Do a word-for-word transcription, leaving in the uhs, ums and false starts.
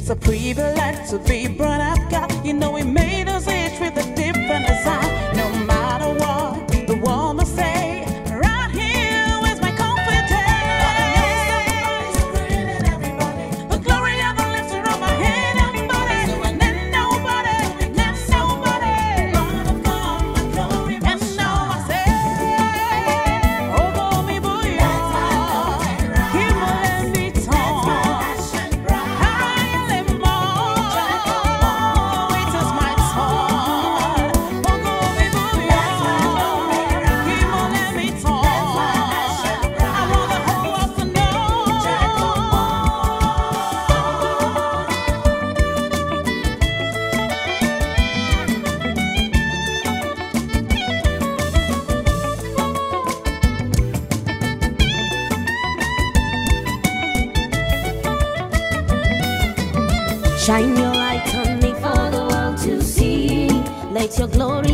It's a privilege to be brought up God. You know He made us each with a different design. No matter what the world must say, right here is my confidence. The glory of the lifter of my head and body. And then nobody, then nobody. And now I say, oh, go me boy, He will let me talk. Shine your light on me for the world to see. Let your glory